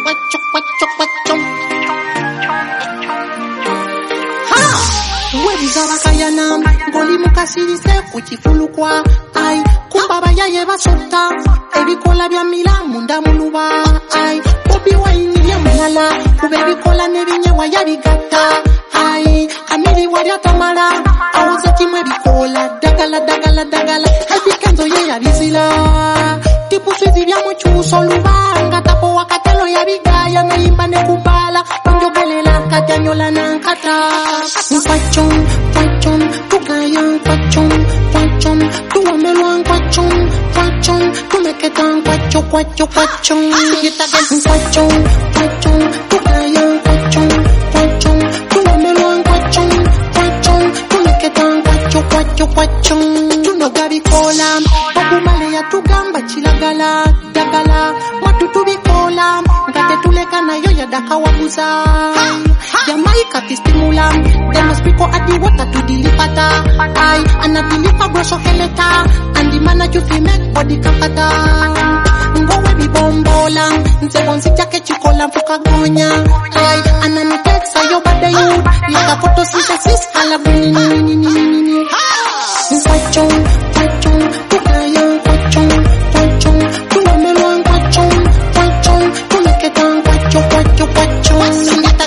Zabakayana ngoli mukasirise kuchifulukwa ai kumbaba yaye basota ebikola bya milamu ndamuluba ai bobi waini ya mulala kubebikola nebinyewa yabigata ai kamili walya tamala awuze kimwe bikola dagala habikenzo ye yabizila tipusizi bya muchuso lubanga tapo wakatelo yabigaya naimba nekubala onjogelela kajanyola nankata Pachon, tukaya pachon, tuwamelwan pachon, tumeketan pachon, yitagen pachon, tukaya pachon, tuwamelwan pachon, tumeketan pachon, tunogabikola, okumale ya tugamba dagala, matutubikola, ngate tuleka na yo ya dakawabuza. Jamaica kistimula, they must be go at the water to deliver and I deliver grosso heleta, and the manager fi make body kakata. Ngo we bi bombola, nse bonsi jacket chikola fuka gonya. And I take say yo bad you, like a photosynthesis, ala bini. Pachon, tukaya pachon, tuwamelwan pachon, tumeketan pachon.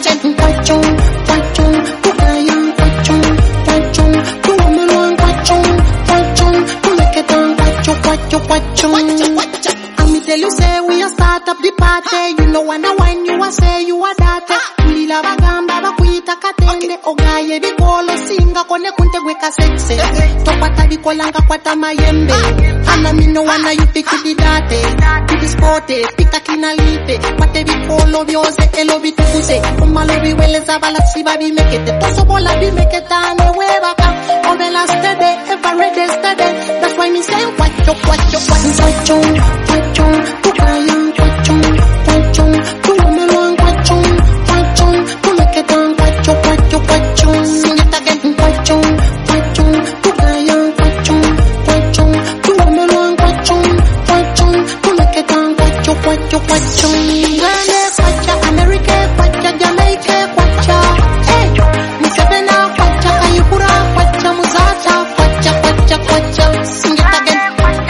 Me tell you say we a start up the party. You know when you a say you a date. Ulila bagamba bakuita katende. Ogaye bikolo singa kone kunte gweka sexe. Topata bikolanga kwata mayembe. Ana mino wana you pick the date. Piki spote, pika kinalipe. Pate bikolo biose elo bituse. Umalo biwele zabala siba bimekete. Toso bola bimeketane webaka. Ovela steady, ever ready steady. That's why me say wacho. Pachon, tukaya pachon, tuwamelwan pachon, tumeketan pachon, yitagen pachon, tukaya pachon, tuwamelwan pachon, tumeketan pachon. Ngane pacha, America pacha, Jamaica pacha, Musevena pacha, Kayihura pacha, Muzata pacha, yitagen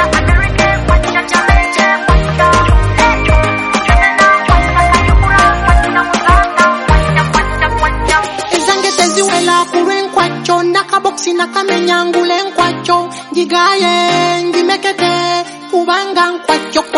nakaboksi nakamenyangule nkwacho ngigaye ngimekete kubanga nkwacho